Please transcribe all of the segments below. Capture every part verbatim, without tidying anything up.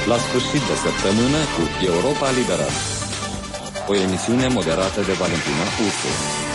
La sfârșit de săptămână cu Europa Liberă. O emisiune moderată de Valentina Ursu.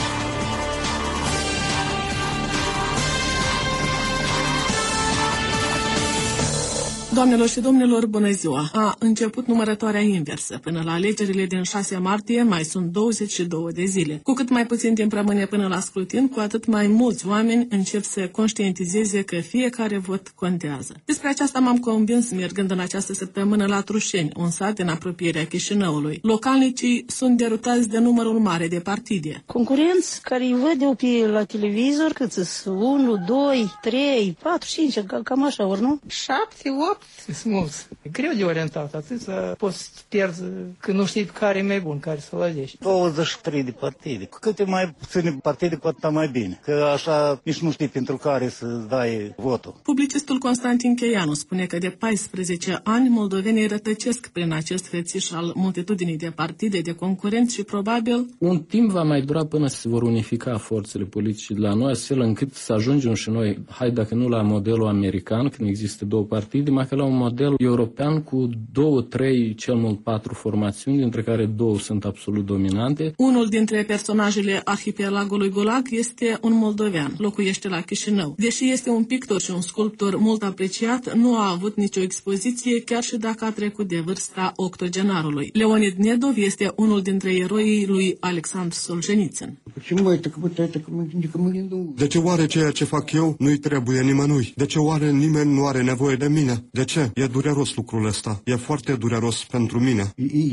Doamnelor și domnilor, bună ziua! A început numărătoarea inversă. Până la alegerile din șase martie mai sunt douăzeci și două de zile. Cu cât mai puțin timp rămâne până la scrutin, cu atât mai mulți oameni încep să conștientizeze că fiecare vot contează. Despre aceasta m-am convins mergând în această săptămână la Trușeni, un sat în apropierea Chișinăului. Localnicii sunt derutați de numărul mare de partide. Concurenți care îi văd eu pe la televizor, cât sunt unu, doi, trei, patru, cinci, cam așa ori, nu? șapte, opt. Sunt mulți. E greu de orientat, atât să poți să pierzi că nu știi care e mai bun, care să-l alegi. douăzeci și trei de partide. Cu câte mai puține partide, cu atât mai bine. Că așa nici nu știi pentru care să dai votul. Publicistul Constantin Cheianu spune că de paisprezece ani moldovenii rătăcesc prin acest hățiș al multitudinii de partide, de concurenți și probabil... Un timp va mai dura până se vor unifica forțele politice de la noi, astfel încât să ajungem și noi, hai dacă nu la modelul american, când există două partide, mai că la un model european cu două, trei, cel mult patru formațiuni, dintre care două sunt absolut dominante. Unul dintre personajele arhipelagului Gulag este un moldovean, locuiește la Chișinău. Deși este un pictor și un sculptor mult apreciat, nu a avut nicio expoziție, chiar și dacă a trecut de vârsta octogenarului. Leonid Nedov este unul dintre eroii lui Alexandru Solzhenitsyn. De ce oare ceea ce fac eu nu-i trebuie nimănui? De ce oare nimeni nu are nevoie de mine? De ce? E dureros lucrul ăsta. E foarte dureros pentru mine.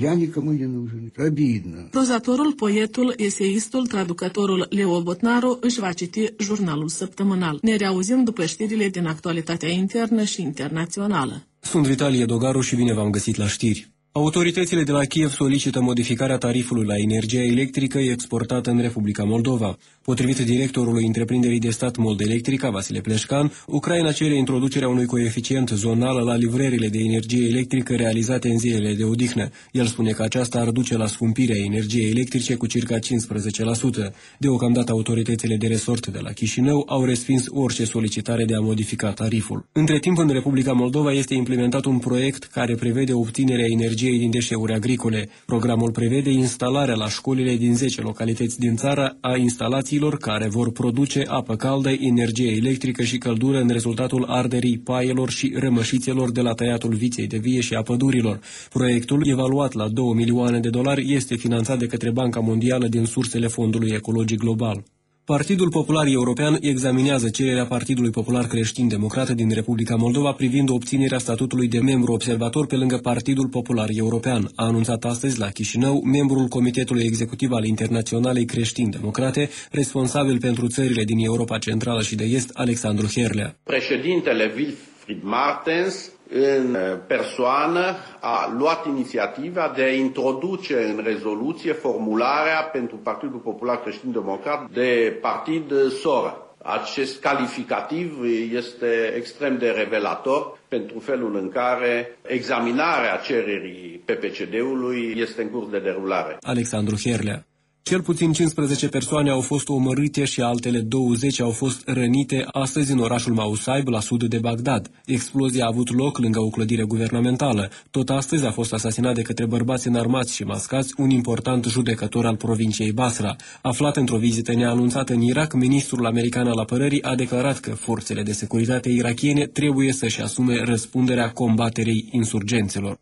Prozatorul, poetul, eseistul, traducătorul Leo Botnaru își va citi jurnalul săptămânal. Ne reauzim după știrile din actualitatea internă și internațională. Sunt Vitalie Dogaru și bine v-am găsit la știri. Autoritățile de la Kiev solicită modificarea tarifului la energia electrică exportată în Republica Moldova. Potrivit directorului întreprinderii de stat Moldelectrica, Vasile Pleșcan, Ucraina cere introducerea unui coeficient zonal la livrările de energie electrică realizate în zilele de odihnă. El spune că aceasta ar duce la scumpirea energiei electrice cu circa cincisprezece la sută. Deocamdată autoritățile de resort de la Chișinău au respins orice solicitare de a modifica tariful. Între timp, în Republica Moldova este implementat un proiect care prevede obținerea energiei din deșeuri agricole. Programul prevede instalarea la școlile din zece localități din țară a instalațiilor care vor produce apă caldă, energie electrică și căldură în rezultatul arderii paielor și rămășițelor de la tăiatul viței de vie și a pădurilor. Proiectul, evaluat la două milioane de dolari, este finanțat de către Banca Mondială din sursele Fondului Ecologic Global. Partidul Popular European examinează cererea Partidului Popular Creștin-Democrat din Republica Moldova privind obținerea statutului de membru observator pe lângă Partidul Popular European. A anunțat astăzi la Chișinău membrul Comitetului Executiv al Internaționalei Creștin-Democrate, responsabil pentru țările din Europa Centrală și de Est, Alexandru Herlea. Președintele Wilfried Martens în persoană a luat inițiativa de a introduce în rezoluție formularea pentru Partidul Popular Creștin-Democrat de partid soră. Acest calificativ este extrem de revelator pentru felul în care examinarea cererii P P C D-ului este în curs de derulare. Alexandru Herlea. Cel puțin cincisprezece persoane au fost omorâte și altele douăzeci au fost rănite astăzi în orașul Mausaib, la sud de Bagdad. Explozia a avut loc lângă o clădire guvernamentală. Tot astăzi a fost asasinat de către bărbați înarmați și mascați un important judecător al provinciei Basra. Aflat într-o vizită neanunțată în Irak, ministrul american al apărării a declarat că forțele de securitate irakiene trebuie să-și asume răspunderea combaterei insurgenților.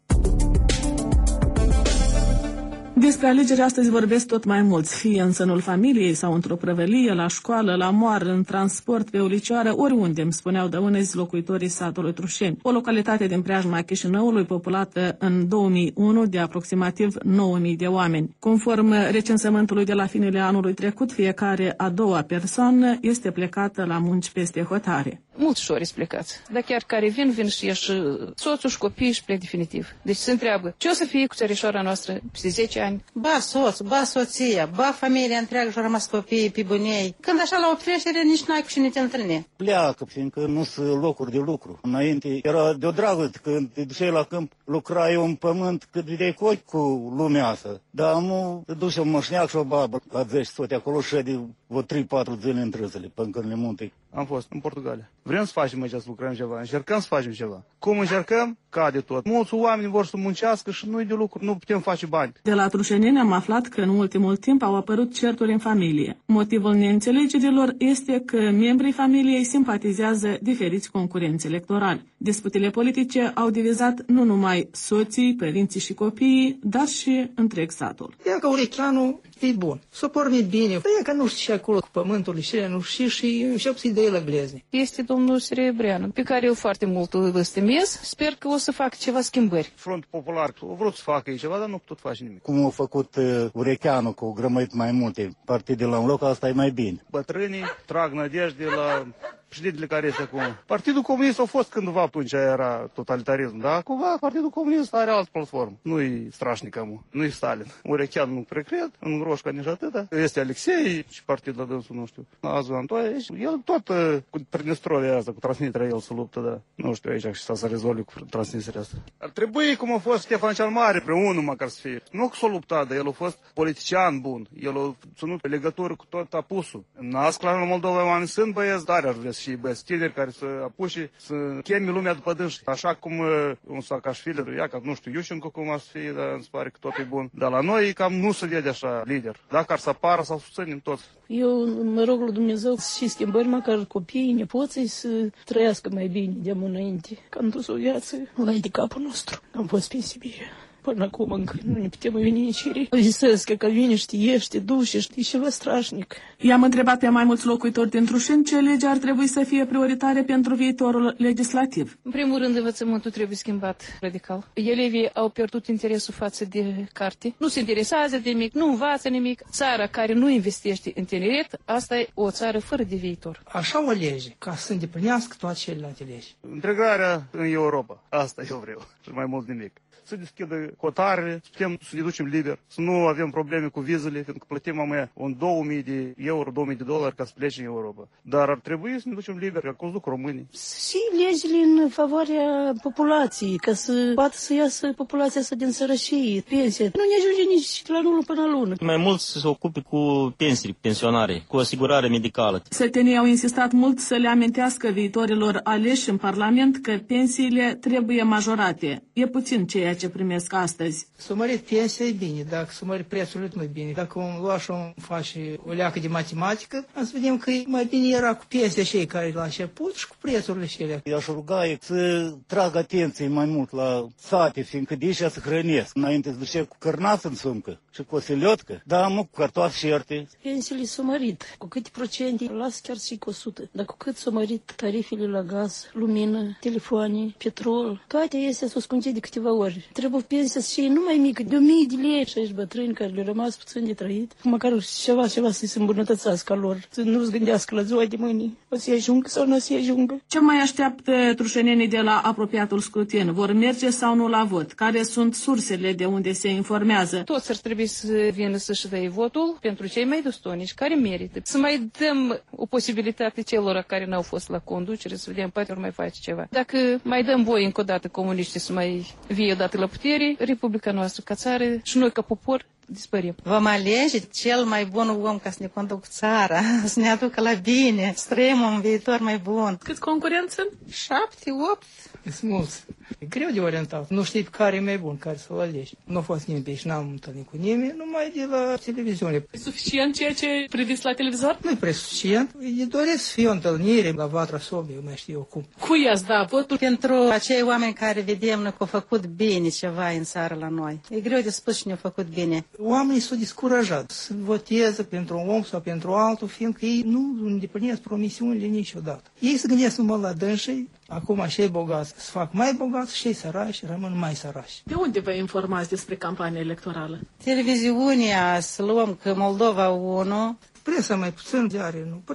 Despre alegeri astăzi vorbesc tot mai mulți, fie în sânul familiei sau într-o prăvălie, la școală, la moară, în transport, pe o licioară, oriunde, îmi spuneau dăunezi locuitorii satului Trușeni, o localitate din preajma Chișinăului populată în două mii unu de aproximativ nouă mii de oameni. Conform recensământului de la finele anului trecut, fiecare a doua persoană este plecată la munci peste hotare. Mulți șori sunt plecați, dar chiar care vin, vin și ieși soțul și copiii și plec definitiv. Deci se întreabă, ce o să fie cu țărișoara noastră peste zece ani? Ba soț, ba soția, ba familia întreagă și-au rămas copiii pe bunei. Când așa la o trecere, nici n-ai cu cine te întâlni. Pleacă, fiindcă nu sunt locuri de lucru. Înainte era de-o dragă, când te duceai la câmp, lucrai un pământ cât vedeai cu ochi cu lumea asta. Dar nu te duci un mășneac și o babă la zece sute acolo și de vreo trei patru zile în trâsele, până când le munte. Am fost în Portugalia. Vrem să facem aici, să lucrăm ceva, încercăm să facem ceva. Cum încercăm? Cade tot. Mulți oameni vor să muncească și nu-i de lucru, nu putem face bani. De la Trușeneni am aflat că în ultimul timp au apărut certuri în familie. Motivul neînțelegerilor este că membrii familiei simpatizează diferiți concurenți electorali. Disputele politice au divizat nu numai soții, părinții și copiii, dar și întreg satul. Ia că Urecheanu e bun, s-a pornit bine, ia că nu știu și acolo cu pământul și nu știu și încep să-i dă la glezne. Este domnul Serebreanu, pe care eu foarte mult îl stimez. Sper că o să facă ceva schimbări. Frontul Popular a vrut să facă ei ceva, dar nu tot face nimic. Cum a făcut uh, Urecheanu, cu o grămăit mai multe partide la un loc, asta e mai bine. Bătrânii trag nădejde la președintele care este acum. Partidul Comunist a fost cândva, atunci era totalitarism, dar acum Partidul Comunist are altă platformă. Nu-i strașnic acum, nu-i Stalin. Urecheanu nu precred, în Roșca nici atâta. Este Alexei și partidul la dânsul, nu știu. Azu Antoaie, el tot uh, cu Pridnestrovia asta, cu Transnistria, el se luptă, da. Nu știu aici și să se rezolve cu Transnistria asta. Ar trebui, cum a fost Ștefan cel Mare, preunul măcar să fie. Nu că s-a luptat, dar el a fost politician bun. El a ținut pe legătură cu tot apusul. În Ascla, în Moldova, oameni sunt băieți, dar ar vrea și băieți tineri care să apuce, să chemi lumea după dânsi. Așa cum uh, un Saakashvili, ia că nu știu, Iușenko cum ar fi, dar îmi pare că tot e bun. Dar la noi cam nu se vede așa lider. Dacă ar să apară, să susținem toți. Eu mă rog la Dumnezeu și schimbări, măcar copiii, nepoții să trăiască mai bine de înainte. Că am dus o viață la de capul nostru. Am fost pe Sibiu. Până acum încă nu ne putem veni nici ri. Visesc că vine și te ieși, te duci și e ceva strașnic. I-am întrebat pe mai mulți locuitori din Trușeni ce lege ar trebui să fie prioritare pentru viitorul legislativ. În primul rând, învățământul trebuie schimbat radical. Elevii au pierdut interesul față de carte. Nu se interesează de nimic, nu învață nimic. Țara care nu investește în tineret, asta e o țară fără de viitor. Așa o lege, ca să îndeplinească toate celelalte legi. Integrarea în Europa, asta eu vreau și mai mult nimic. Să deschidă hotarele, să putem să ne ducem liber, să nu avem probleme cu vizele, pentru că plătim amea un două mii de euro, două mii de dolari ca să plece în Europa. Dar ar trebui să ne ducem liber, ca cum duc românii. Și legile în favoarea populației, ca să poată să iasă populația asta din sărășie, pensie. Nu ne ajunge nici la lună până la lună. Mai mult să se ocupe cu pensii, pensionare, cu asigurare medicală. Sătenii au insistat mult să le amintească viitorilor aleși în Parlament că pensiile trebuie majorate. E puțin ceea ce primesc astăzi. Să mărit pensia e bine, dacă să mărit prețul nu e bine. Dacă un lua și un face o leacă de matematică, să vedem că mai bine era cu pensia cei care la început și cu prețurile cele. I-aș ruga să trag atenție mai mult la sate, fiindcă de aici să hrănesc. Înainte să duce cu cărnață în sumcă și cu o seliotcă, dar mă, cu cartofi șerte. Pensiile s-au mărit. Cu câte procente? Las chiar și cu o sută. Dar cu cât s-au mărit tarifele la gaz, lumină, telefoane, petrol, toate astea s-au scumpit de câteva ori. Trebuie pensia să fie numai mică, de o mie de lei și ești bătrâni care le-au rămas puțin de trăit. Măcar ceva, ceva să se îmbunătățească lor, să nu-ți gândească la ziua de mâine, o să-i ajungă sau nu o să-i ajungă. Ce mai așteaptă trușenenii de la apropiatul scrutin? Vor merge sau nu la vot? Care sunt sursele de unde se informează? Toți ar trebui să vină să-și dea votul pentru cei mai dostonici, care merită. Să mai dăm o posibilitate celor care n-au fost la conducere, să vedem, poate ori mai face ceva. Dacă mai dăm voie încă o dată comuniștii să mai vie odată la putere, Republica noastră ca țară și noi ca popor dispărim. Vom alege cel mai bun om ca să ne conducă țara, să ne aducă la bine, să trăim un viitor mai bun. Cât concurență? Șapte, opt. Sunt mulți. E greu de orientat. Nu știi care e mai bun, care să-l alegi. Nu a fost nimeni pe aici, n-am întâlnit cu nimeni, numai de la televiziune. E suficient ceea ce priviți la televizor? Nu e prea suficient. E doresc să fie o întâlnire la Vatra Sobii, mai știu eu cum. Cui i-ați da votul? Pentru acei oameni care vedem că au făcut bine ceva în țară la noi. E greu de spus cine a făcut bine. Oamenii s-au descurajat să voteze pentru un om sau pentru altul, fiindcă ei nu îndeplinesc promisiunile niciodată. Ei se gândesc numai la dânsii, acum cei bogați se fac mai bogați și cei săraci rămân mai săraci. De unde vă informați despre campania electorală? Televiziunea, să luăm că Moldova unu. Presa mai puțin, ziare nu prea.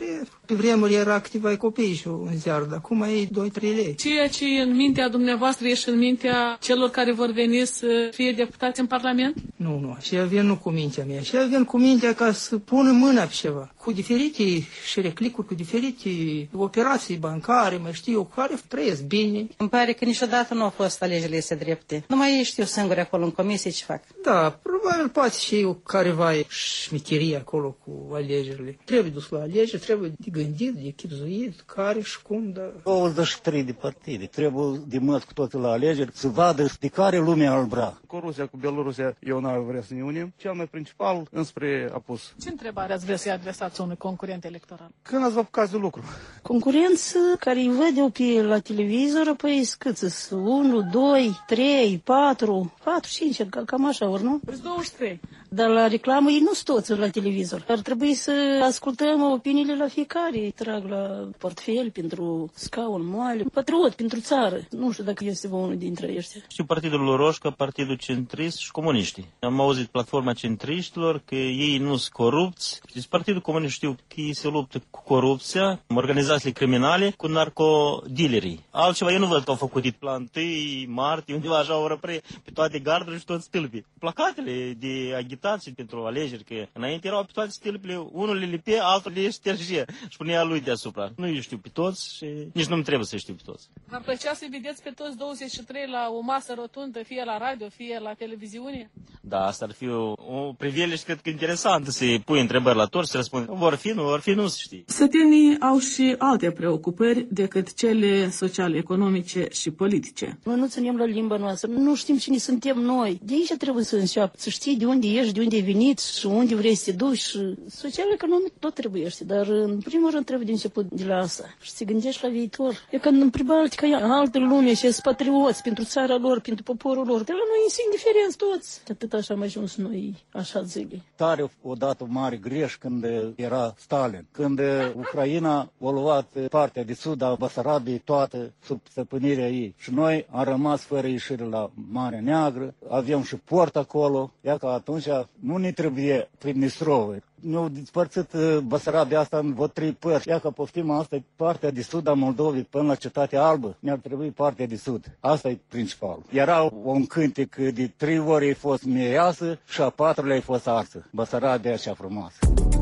Pe vremuri era activa copiii și un ziar, dar acum e doi trei lei. Ceea ce e în mintea dumneavoastră e și în mintea celor care vor veni să fie deputați în Parlament? Nu, nu, și vin nu cu mintea mea, și vin cu mintea ca să pună mâna pe ceva. Cu diferite șereclicuri, cu diferite operații bancare, mai știu eu, care trăiesc bine. Îmi pare că niciodată nu au fost alegerile este drepte. Numai ei știu singuri acolo în comisie ce fac. Da, probabil poate și eu careva șmecherie acolo cu alegerile. Trebuie dus la alegeri, trebuie de gândit, de chipzuit, care și cum, dar... douăzeci și trei de partide. Trebuie de măs cu toții la alegeri să vadă de care lumea ar vrea. Cu Rusia, cu Belorusia, eu n-ar vrea să ne unim. Cel mai principal, înspre apus. Ce întrebare ați vrea să-i adresați unui concurent electoral? Când ați vă apucați de lucru? Concurență care îi văd eu pe la televizor, păi câți unu, doi, trei, patru, patru, cinci, cam așa ori, nu? douăzeci și trei. Dar la reclamă ei nu sunt toți la televizor. Ar trebui să ascultăm opiniile la fiecare. Îi trag la portfel pentru scaun moale, patriot pentru țară. Nu știu dacă este unul dintre ăștia. Știu Partidul Roșca, Partidul Centrist și Comuniștii. Am auzit platforma centriștilor că ei nu sunt corupți. Deci Partidul Comunist știu că ei se luptă cu corupția, organizațiile criminale, cu narcodealerii. Altceva eu nu văd că au făcut it plan întâi martie, undeva așa au răpre pe toate gardurile și toți stâlpii. Placatele de agitație pentru alegeri, că înainte erau pe toate stâlpile, unul le lipea, altul le ștergea și punea lui deasupra. Nu eu știu pe toți și nici nu-mi trebuie să știu pe toți. V-ar plăcea să vedeți pe toți douăzeci și trei la o masă rotundă, fie la radio, fie la televiziune? Da, asta ar fi o, o priveliște, cred că interesantă, să-i pui întrebări la toți și să răspund. Vor fi, nu vor fi, nu se știe. Sătenii au și alte preocupări decât cele sociale, economice și politice. Noi nu ținem la limba noastră, nu știm cine suntem noi. De aici trebuie să înceapă, să știi de unde ești, de unde ai venit și unde vrei să te duci. Și social, economic tot trebuiește, dar în primul rând trebuie de început de la asta. Și să gândești la viitor. E când în Pribaltica e altă lume și sunt patrioți pentru țara lor, pentru poporul lor. Dar la noi sunt indiferenți toți. Atât așa am ajuns noi, așa zile. Tare odată mare greș când era Stalin. Când Ucraina a luat partea de sud a Basarabiei toată sub stăpânirea ei. Și noi am rămas fără ieșire la Marea Neagră, avem și port acolo. Ia că atunci nu ne trebuie Pridnistrovă. Ne-au despărțit Basarabia asta în vreo trei părți. Ia că poftim asta e partea de sud a Moldovei până la Cetatea Albă. Ne-ar trebui partea de sud. Asta e principal. Era un cântec de trei ori ai fost mireasă și a patrulea ai fost arsă. Basarabia cea frumoasă.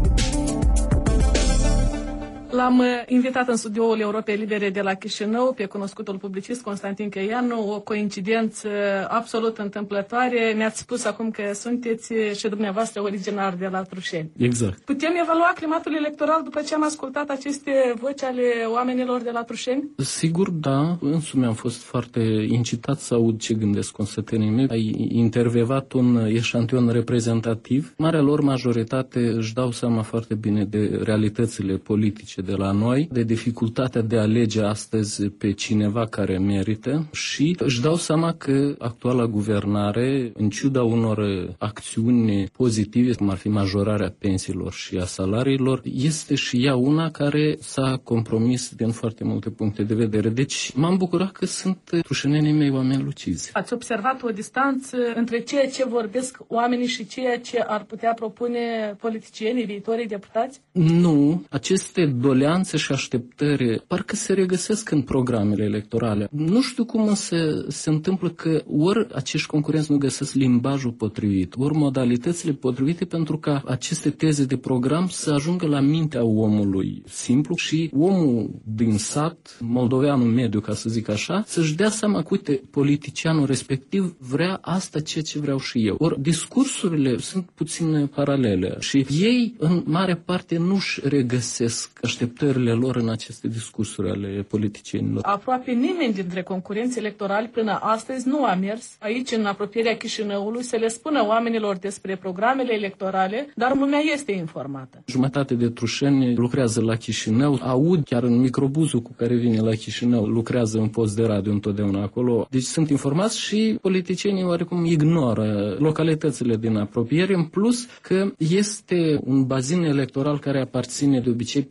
L-am invitat în studioul Europei Libere de la Chișinău pe cunoscutul publicist Constantin Cheianu, o coincidență absolut întâmplătoare. Ne-ați spus acum că sunteți și dumneavoastră originar de la Trușeni. Exact. Putem evalua climatul electoral după ce am ascultat aceste voci ale oamenilor de la Trușeni? Sigur, da. Însumi am fost foarte incitat să aud ce gândesc consătenii mei. Ai intervievat un eșantion reprezentativ. Marea lor majoritate își dau seama foarte bine de realitățile politice de la noi, de dificultatea de a alege astăzi pe cineva care merită și își dau seama că actuala guvernare, în ciuda unor acțiuni pozitive, cum ar fi majorarea pensiilor și a salariilor, este și ea una care s-a compromis din foarte multe puncte de vedere. Deci m-am bucurat că sunt trușenenii mei oameni lucizi. Ați observat o distanță între ceea ce vorbesc oamenii și ceea ce ar putea propune politicienii, viitorii deputați? Nu. Aceste doleanțe și așteptări parcă se regăsesc în programele electorale. Nu știu cum însă se întâmplă că ori acești concurenți nu găsesc limbajul potrivit, ori modalitățile potrivite pentru ca aceste teze de program să ajungă la mintea omului simplu și omul din sat, moldoveanul mediu, ca să zic așa, să-și dea seama că, uite, politicianul respectiv vrea asta ceea ce vreau și eu. Ori discursurile sunt puțin paralele și ei, în mare parte, nu-și regăsesc așteptările lor în aceste discursuri ale politicienilor. Aproape nimeni dintre concurenții electorali până astăzi nu a mers aici, în apropierea Chișinăului, să le spună oamenilor despre programele electorale, dar lumea este informată. Jumătate de trușeni lucrează la Chișinău, aud chiar în microbuzul cu care vine la Chișinău, lucrează în post de radio întotdeauna acolo. Deci sunt informați și politicienii oarecum ignoră localitățile din apropiere, în plus că este un bazin electoral care aparține de obicei partidelor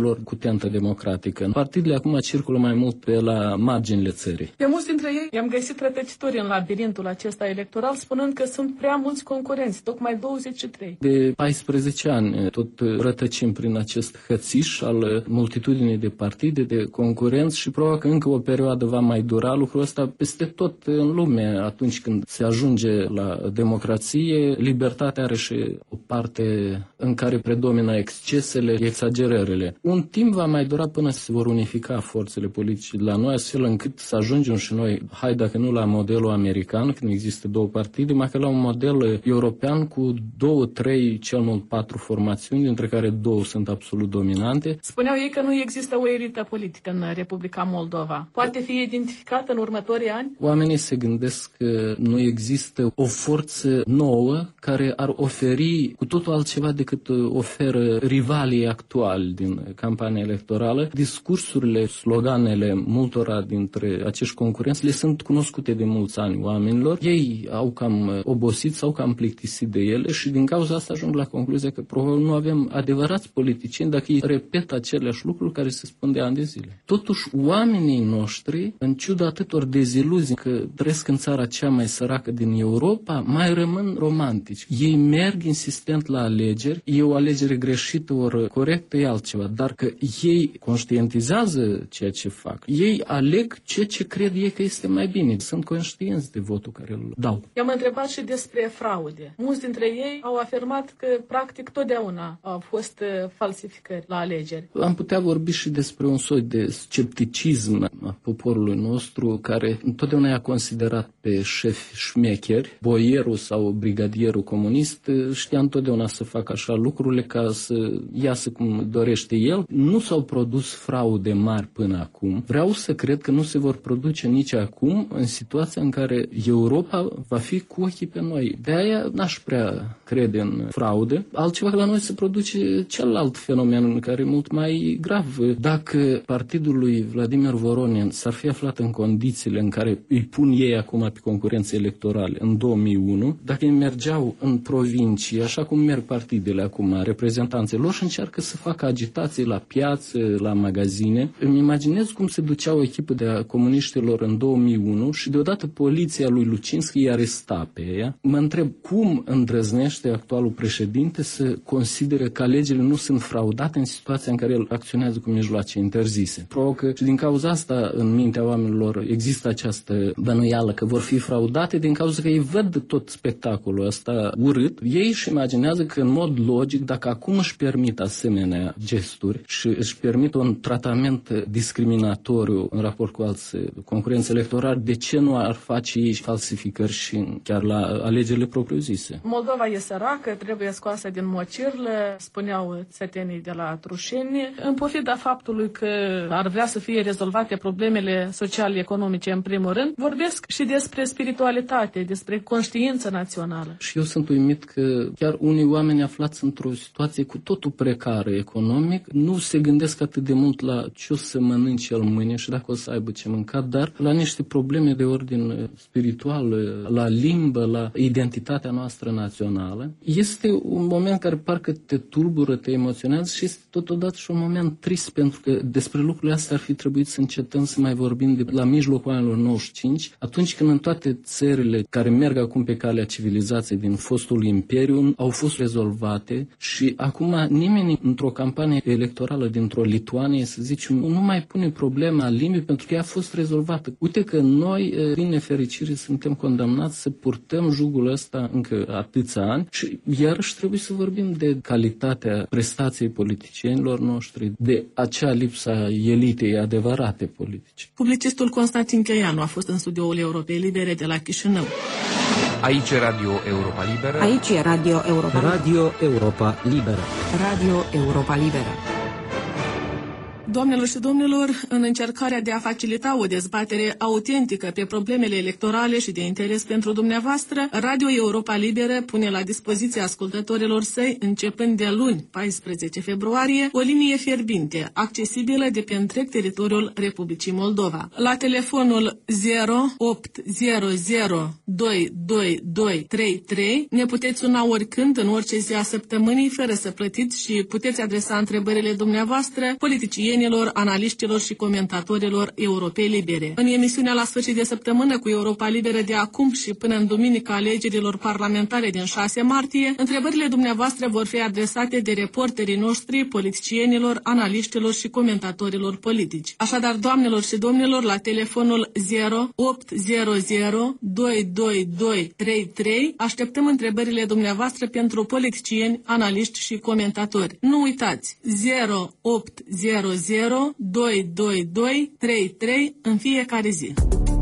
partidelor cu tentă democratică. Partidele acum circulă mai mult pe la marginile țării. Pe mulți dintre ei i-am găsit rătăcitori în labirintul acesta electoral, spunând că sunt prea mulți concurenți, tocmai douăzeci și trei. De paisprezece ani tot rătăcim prin acest hățiș al multitudinii de partide, de concurenți și probabil că încă o perioadă va mai dura lucrul ăsta peste tot în lume. Atunci când se ajunge la democrație, libertatea are și o parte în care predomină excesele, exagerările. Un timp va mai dura până se vor unifica forțele politice de la noi, astfel încât să ajungem și noi, hai dacă nu la modelul american, când există două partide, mai că la un model european cu două, trei, cel mult patru formațiuni, dintre care două sunt absolut dominante. Spuneau ei că nu există o elită politică în Republica Moldova. Poate fi identificată în următorii ani? Oamenii se gândesc că nu există o forță nouă care ar oferi cu totul altceva decât oferă rivalii actuali din campania electorală. Discursurile, sloganele multora dintre acești concurenți le sunt cunoscute de mulți ani oamenilor. Ei au cam obosit sau cam plictisit de ele și din cauza asta ajung la concluzia că probabil nu avem adevărați politicieni dacă ei repetă aceleași lucruri care se spun de ani de zile. Totuși, oamenii noștri, în ciuda atâtor deziluzii că trăiesc în țara cea mai săracă din Europa, mai rămân romantici. Ei merg insistent la alegeri, e o alegere greșită ori corectă, e altceva, dar că ei conștientizează ceea ce fac. Ei aleg ceea ce cred ei că este mai bine. Sunt conștienți de votul care îl dau. I-am întrebat și despre fraude. Mulți dintre ei au afirmat că practic totdeauna au fost falsificări la alegeri. Am putea vorbi și despre un soi de scepticism a poporului nostru care întotdeauna i-a considerat pe șefi șmecheri. Boierul sau brigadierul comunist știa întotdeauna să facă așa lucrurile ca să iasă cum dorește el. Nu s-au produs fraude mari până acum. Vreau să cred că nu se vor produce nici acum în situația în care Europa va fi cu ochii pe noi. De aia n-aș prea crede în fraude. Altceva că la noi se produce celălalt fenomen care e mult mai grav. Dacă partidul lui Vladimir Voronin s-ar fi aflat în condițiile în care îi pun ei acum pe concurențe electorale în două mii unu, dacă ei mergeau în provincii, așa cum merg partidele acum, reprezentanții lor și încearcă să facă agitații la piață, la magazine, îmi imaginez cum se ducea o echipă de a comuniștilor în două mii unu și deodată poliția lui Lucinski îi aresta pe ea. Mă întreb cum îndrăznește actualul președinte să considere că alegerile nu sunt fraudate în situația în care el acționează cu mijloace interzise. Probabil că și din cauza asta în mintea oamenilor există această bănuială că vor fi fraudate din cauza că ei văd tot spectacolul ăsta urât. Ei își imaginează că în mod logic, dacă acum își permit asemenea gesturi și își permit un tratament discriminatoriu în raport cu alți concurenți electorali, de ce nu ar face ei falsificări și chiar la alegerile propriu-zise? Moldova e săracă, trebuie scoasă din mocirlă, spuneau țătenii de la Trușeni, în pofida faptului că ar vrea să fie rezolvate problemele sociale-economice în primul rând, vorbesc și despre spiritualitate, despre conștiință națională. Și eu sunt uimit că chiar unii oameni aflați într-o situație cu totul precară economic nu se gândesc atât de mult la ce o să mănânce el mâine și dacă o să aibă ce mânca, dar la niște probleme de ordin spiritual, la limbă, la identitatea noastră națională. Este un moment care parcă te tulbură, te emoționează și este totodată și un moment trist, pentru că despre lucrurile astea ar fi trebuit să încetăm să mai vorbim de la mijlocul anilor nouăzeci și cinci, atunci când în toate țările care merg acum pe calea civilizației din fostul imperiu au fost rezolvate și acum nimeni într-o campanie electorală dintr-o Lituanie, să zicem, nu mai pune problema limbii pentru că ea a fost rezolvată. Uite că noi, din nefericire, suntem condamnați să purtăm jugul ăsta încă atâția ani și iarăși trebuie să vorbim de calitatea prestației politicienilor noștri, de acea lipsa elitei adevărate politice. Publicistul Constantin Cheianu a fost în studioul Europei Libere de la Chișinău. Aici e Radio Europa Liberă. Aici e Radio Europa Radio Europa Liberă. Radio Europa Liberă. Doamnelor și domnilor, în încercarea de a facilita o dezbatere autentică pe problemele electorale și de interes pentru dumneavoastră, Radio Europa Liberă pune la dispoziția ascultătorilor săi, începând de luni, paisprezece februarie, o linie fierbinte, accesibilă de pe întreg teritoriul Republicii Moldova. La telefonul zero opt zero zero doi doi doi trei trei ne puteți suna oricând, în orice zi a săptămânii, fără să plătiți și puteți adresa întrebările dumneavoastră politicienilor, analiștilor și comentatorilor Europei Libere. În emisiunea la sfârșit de săptămână cu Europa Liberă de acum și până în duminica alegerilor parlamentare din șase martie, întrebările dumneavoastră vor fi adresate de reporterii noștri, politicienilor, analiștilor și comentatorilor politici. Așadar, doamnelor și domnilor, la telefonul zero opt zero zero doi doi doi trei trei așteptăm întrebările dumneavoastră pentru politicieni, analiști și comentatori. Nu uitați, zero opt zero zero doi doi doi trei trei în fiecare zi.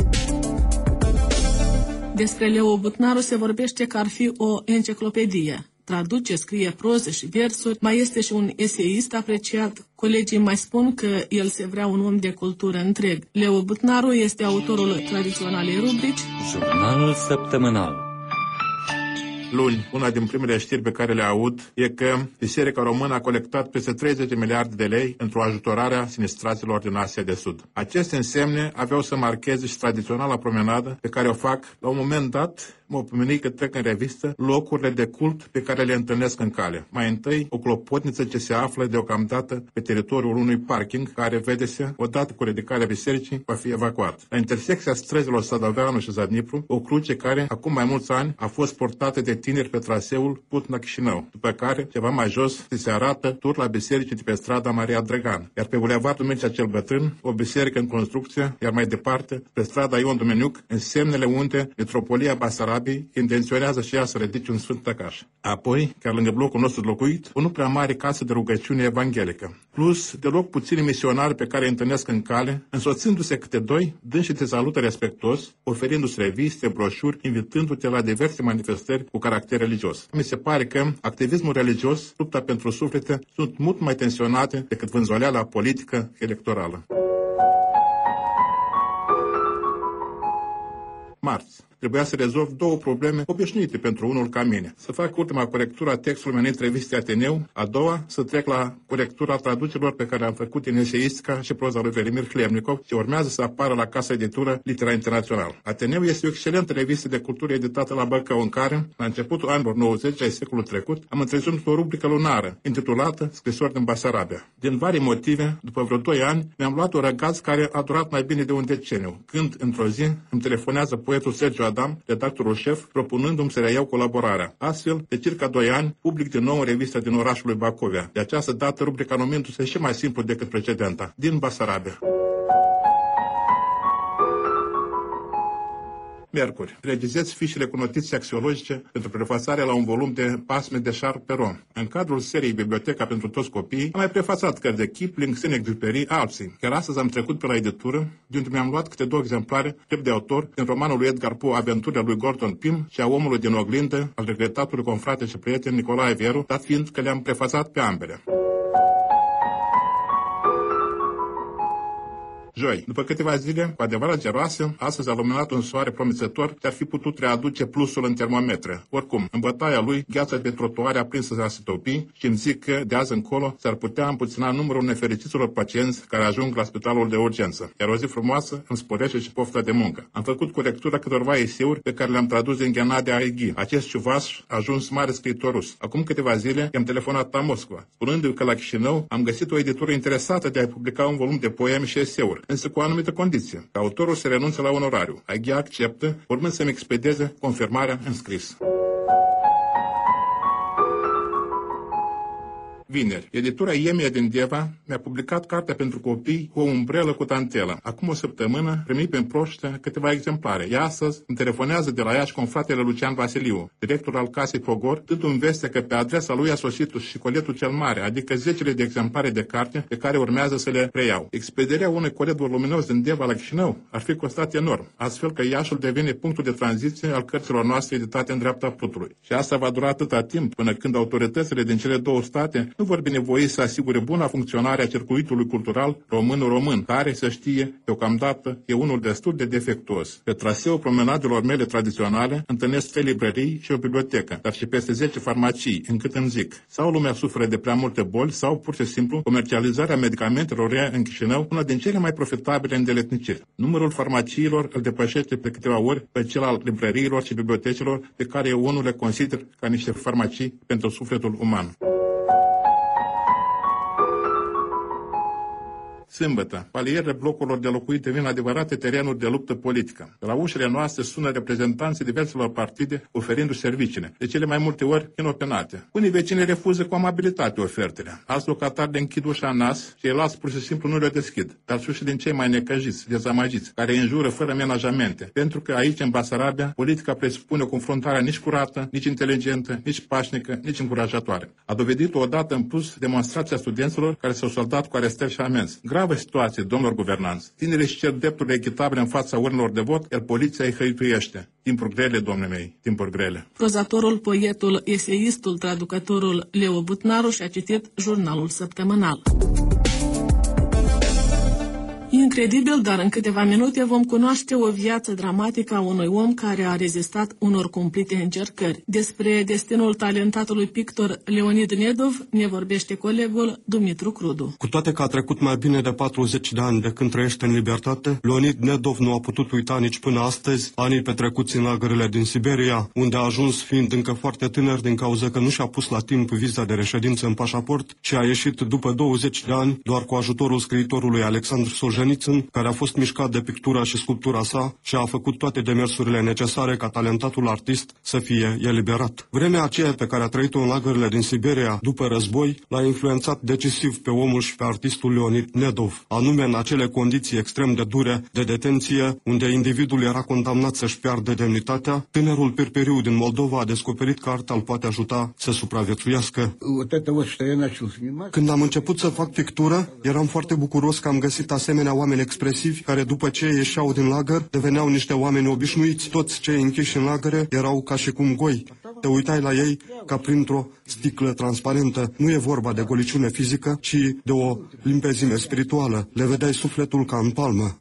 Despre Leo Butnaru se vorbește că ar fi o enciclopedie. Traduce, scrie proză și versuri, mai este și un eseist apreciat. Colegii mai spun că el se vrea un om de cultură întreg. Leo Butnaru este autorul tradiționalei rubrici Jurnalul săptămânal. Luni, una din primele știri pe care le aud e că Biserica Română a colectat peste treizeci de miliarde de lei pentru ajutorarea sinistraților din Asia de Sud. Aceste însemne aveau să marcheze și tradiționala promenadă pe care o fac la un moment dat mă pomeni că trec în revistă locurile de cult pe care le întâlnesc în cale. Mai întâi, o clopotniță ce se află deocamdată pe teritoriul unui parking care, vede-se, odată cu ridicarea bisericii, va fi evacuat. La intersecția străzilor Sadoveanu și Zadnipru, o cruce care, acum mai mulți ani, a fost portată de tineri pe traseul Putna-Chișinău, după care, ceva mai jos, se arată tur la biserici de pe strada Maria Drăgan, iar pe bulevardul Mircea cel Bătrân, o biserică în construcție, iar mai departe, pe strada Ion Domeniuc, însemnele unde Metropolia Basarabiei intenționează și ea să ridice un sfânt tăcaș. Apoi, chiar lângă blocul nostru locuit, o nu prea mare casă de rugăciune evanghelică, plus deloc puțini misionari pe care îi întâlnesc în cale, însoțindu-se câte doi, dânsii te salută respectuos, oferindu-ți reviste, broșuri, invitându-te la diverse manifestări cu caracter religios. Mi se pare că activismul religios, lupta pentru suflete, sunt mult mai tensionate decât vânzoleala politică electorală. Marți. Trebuia să rezolv două probleme obișnuite pentru unul ca mine. Să fac ultima corectură a textului menit revistei Ateneu, a doua să trec la corectura traducerilor pe care am făcut în eseistica și proza lui Velimir Hlemnikov, ce urmează să apară la Casa Editură Litera Internațional. Ateneu este o excelentă revistă de cultură editată la Bălcău, în care, la începutul anilor nouăzeci ai secolului trecut, am întreținut o rubrică lunară, intitulată Scrisori din Basarabia. Din vari motive, după vreo doi ani, mi-am luat o răgaz care a durat mai bine de un deceniu, când, într-o zi, îmi telefonează poetul Sergiu Adam, redactorul șef, propunându-mi să reiau colaborarea. Astfel, de circa doi ani, public din nou în revista din orașul lui Bacovia. De această dată, rubrica numindu-se și mai simplu decât precedenta, din Basarabia. Miercuri. Regizez fișele cu notițe axiologice pentru prefațarea la un volum de pasme de Charles Perron. În cadrul seriei Biblioteca pentru toți copiii, am mai prefațat cărți de Kipling, Saint-Exupéry, alții. Chiar astăzi am trecut pe la editură, de unde mi-am luat câte două exemplare, drept de autor, din romanul lui Edgar Poe, Aventurile lui Gordon Pym și a Omului din oglindă, al regretatului confrate și prieten Nicolae Vieru, dat fiind că le-am prefațat pe ambele. Joi, după câteva zile, cu adevărat geroase, astăzi a luminat un soare promițător ce ar fi putut readuce plusul în termometre. Oricum, în bătaia lui, gheața de trotuare aprinsă s-a se topi și îmi zic că, de azi încolo, s-ar putea împuțina numărul nefericiților pacienți care ajung la spitalul de urgență. Iar o zi frumoasă îmi sporește și pofta de muncă. Am făcut corectura câtorva eseuri pe care le-am tradus din Ghenadie Aighi. Acest ciuvaș a ajuns mare scriitor rus. Acum câteva zile i-am telefonat la Moscova, spunându-i că la Chișinău am găsit o editură interesată de a publica un volum de poeme și eseuri, însă cu o anumită condiție, că autorul se renunță la onorariu. Aighi acceptă, urmând să-mi expedeze confirmarea în scris. Vineri, editura Iemia din Deva mi-a publicat cartea pentru copii O umbrelă cu tantelă. Acum o săptămână primi prin proștea câteva exemplare. Ea astăzi îmi telefonează de la Iași confratele Lucian Vasiliu, director al Casei Pogor, dându-mi vestea că pe adresa lui a sosit și coletul cel mare, adică zecile de exemplare de carte pe care urmează să le preiau. Expedierea unui colet voluminos din Deva la Chișinău ar fi costat enorm, astfel că Iașul devine punctul de tranziție al cărților noastre editate în dreapta Prutului. Și asta va dura atâta timp până când autoritățile din cele două state nu vor binevoi să asigure buna funcționare a circuitului cultural român-român, care, să știe, deocamdată e unul destul de defectuos. Pe traseul promenadelor mele tradiționale întâlnesc trei librării și o bibliotecă, dar și peste zece farmacii, încât îmi zic, sau lumea suferă de prea multe boli, sau pur și simplu comercializarea medicamentelor e în Chișinău una din cele mai profitabile îndeletniciri. Numărul farmaciilor îl depășește pe câteva ori pe cel al librăriilor și bibliotecilor, pe care eu unul le consider ca niște farmacii pentru sufletul uman. Sâmbătă, palierele blocurilor de locuit devin adevărate terenuri de luptă politică. La ușile noastre sună reprezentanții diverselor partide oferindu-și serviciile, de cele mai multe ori inopinate. Unii vecini refuză cu amabilitate ofertele. Alți locatari le închid ușa în nas, ceilalți pur și simplu nu le deschid. Dar sunt și din cei mai necăjiți, dezamăgiți, care înjură fără menajamente. Pentru că aici, în Basarabia, politica presupune o confruntare nici curată, nici inteligentă, nici pașnică, nici încurajatoare. A dovedit-o odată în plus demonstrația studenților care s-au soldat cu arestări și amenzi. Gravă situație, domnilor guvernanți. Tinerii își cer drepturile echitabile în fața urnelor de vot, iar poliția îi hăituiește. Timpuri grele, domnule mei, timpuri grele. Prozatorul, poetul, eseistul, traducătorul Leo Butnaru și-a citit jurnalul săptămânal. Incredibil, dar în câteva minute vom cunoaște o viață dramatică a unui om care a rezistat unor cumplite încercări. Despre destinul talentatului pictor Leonid Nedov ne vorbește colegul Dumitru Crudu. Cu toate că a trecut mai bine de patruzeci de ani de când trăiește în libertate, Leonid Nedov nu a putut uita nici până astăzi anii petrecuți în lagărele din Siberia, unde a ajuns fiind încă foarte tânăr din cauza că nu și-a pus la timp viza de reședință în pașaport și a ieșit după douăzeci de ani doar cu ajutorul scriitorului Alexandru Solzhenitsyn, care a fost mișcat de pictura și sculptura sa și a făcut toate demersurile necesare ca talentatul artist să fie eliberat. Vremea aceea pe care a trăit-o în lagările din Siberia după război l-a influențat decisiv pe omul și pe artistul Leonid Nedov, anume în acele condiții extrem de dure de detenție, unde individul era condamnat să-și piardă demnitatea. Tânărul Pirperiu din Moldova a descoperit că arta îl poate ajuta să supraviețuiască. Când am început să fac pictură, eram foarte bucuros că am găsit asemenea oameni expresivi care după ce ieșeau din lagăr deveneau niște oameni obișnuiți. Toți cei închiși în lagăre erau ca și cum goi. Te uitai la ei ca printr-o sticlă transparentă. Nu e vorba de goliciune fizică, ci de o limpezime spirituală. Le vedeai sufletul ca în palmă.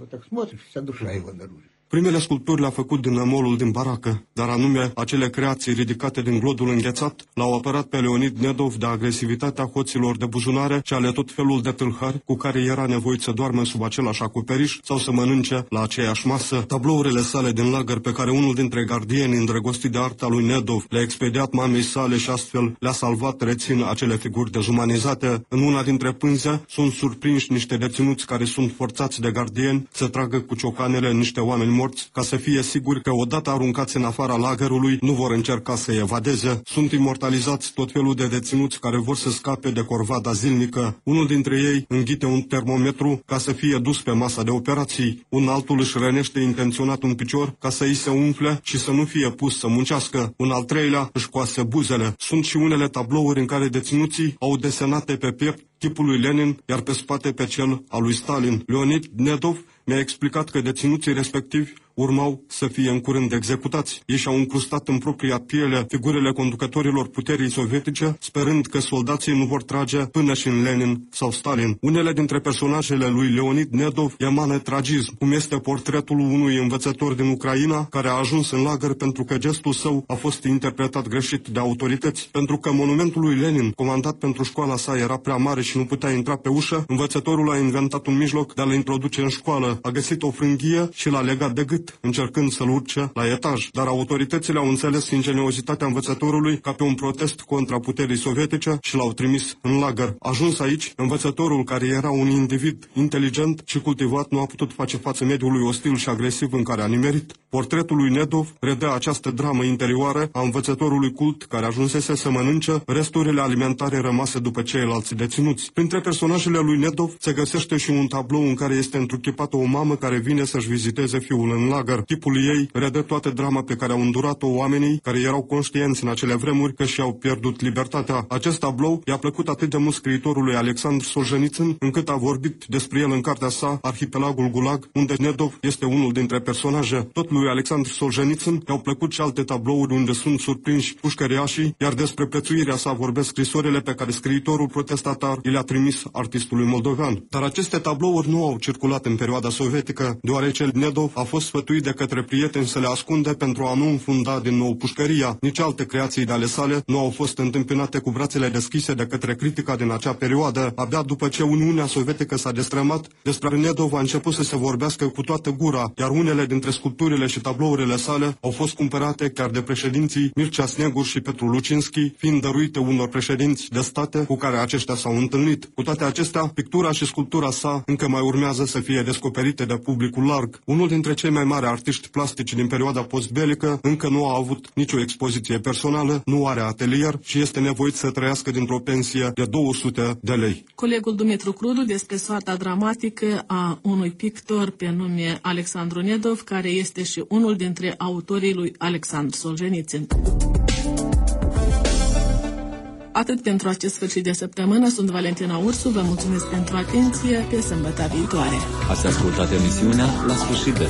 Primele sculpturi le-a făcut din nămolul din baracă, dar anume acele creații ridicate din glodul înghețat l-au apărat pe Leonid Nedov de agresivitatea hoților de buzunare și ale tot felul de tâlhari cu care era nevoit să doarmă sub același acoperiș sau să mănânce la aceeași masă. Tablourile sale din lagăr, pe care unul dintre gardieni îndrăgostit de arta lui Nedov le-a expediat mamei sale și astfel le-a salvat, rețin acele figuri dezumanizate. În una dintre pânze sunt surprinși niște deținuți care sunt forțați de gardieni să tragă cu ciocanele niște oameni morți, ca să fie siguri că odată aruncați în afara lagărului nu vor încerca să evadeze. Sunt imortalizați tot felul de deținuți care vor să scape de corvada zilnică. Unul dintre ei înghite un termometru ca să fie dus pe masa de operații. Un altul își rănește intenționat un picior ca să îi se umfle și să nu fie pus să muncească. Un al treilea își coase buzele. Sunt și unele tablouri în care deținuții au desenate pe piept tipul lui Lenin, iar pe spate pe cel al lui Stalin. Leonid Nedov mi-a explicat că deținuții respectivi urmau să fie în curând executați. Ei și-au încrustat în propria piele figurile conducătorilor puterii sovietice, sperând că soldații nu vor trage până și în Lenin sau Stalin. Unele dintre personajele lui Leonid Nedov emană tragism, cum este portretul unui învățător din Ucraina care a ajuns în lagăr pentru că gestul său a fost interpretat greșit de autorități. Pentru că monumentul lui Lenin, comandat pentru școala sa, era prea mare și nu putea intra pe ușă, învățătorul a inventat un mijloc de a-l introduce în școală. A găsit o frânghie și l-a legat de gât, încercând să-l urce la etaj, dar autoritățile au înțeles ingeniozitatea învățătorului ca pe un protest contra puterii sovietice și l-au trimis în lagăr. Ajuns aici, învățătorul, care era un individ inteligent și cultivat, nu a putut face față mediului ostil și agresiv în care a nimerit. Portretul lui Nedov redă această dramă interioară a învățătorului cult care ajunsese să mănânce resturile alimentare rămase după ceilalți deținuți. Printre personajele lui Nedov se găsește și un tablou în care este întruchipată o mamă care vine să-și viziteze fiul în lagăr. Chipul ei redă toată drama pe care au îndurat-o oamenii care erau conștienți în acele vremuri că și-au pierdut libertatea. Acest tablou i-a plăcut atât de mult scriitorului Alexandru Solzhenitsyn, încât a vorbit despre el în cartea sa Arhipelagul Gulag, unde Nedov este unul dintre personaje. Tot lui Alexandru Solzhenitsyn i-au plăcut și alte tablouri unde sunt surprinși pușcăriașii, iar despre prețuirea sa vorbesc scrisorile pe care scriitorul protestatar i le-a trimis artistului moldovean. Dar aceste tablouri nu au circulat în perioada sovietică, deoarece Nedov a fost sfătuit de către prieteni să le ascunde pentru a nu înfunda din nou pușcăria. Nici alte creații de ale sale nu au fost întâmpinate cu brațele deschise de către critica din acea perioadă. Abia după ce Uniunea Sovietică s-a destrămat, despre Nedov a început să se vorbească cu toată gura, iar unele dintre sculpturile și tablourile sale au fost cumpărate chiar de președinții Mircea Snegur și Petru Lucinski, fiind dăruite unor președinți de state cu care aceștia s-au întâlnit. Cu toate acestea, pictura și sculptura sa încă mai urmează să fie descoperite de publicul larg. Unul dintre cei mai mari artiști plastici din perioada postbelică încă nu a avut nicio expoziție personală, nu are atelier și este nevoit să trăiască dintr-o pensie de două sute de lei. Colegul Dumitru Crudu despre soarta dramatică a unui pictor pe nume Alexandru Nedov, care este și unul dintre autorii lui Alexandru Solzhenitsyn. Atât pentru acest sfârșit de săptămână. Sunt Valentina Ursu, vă mulțumesc pentru atenție, pe sâmbătă viitoare. Ați ascultat emisiunea La sfârșit de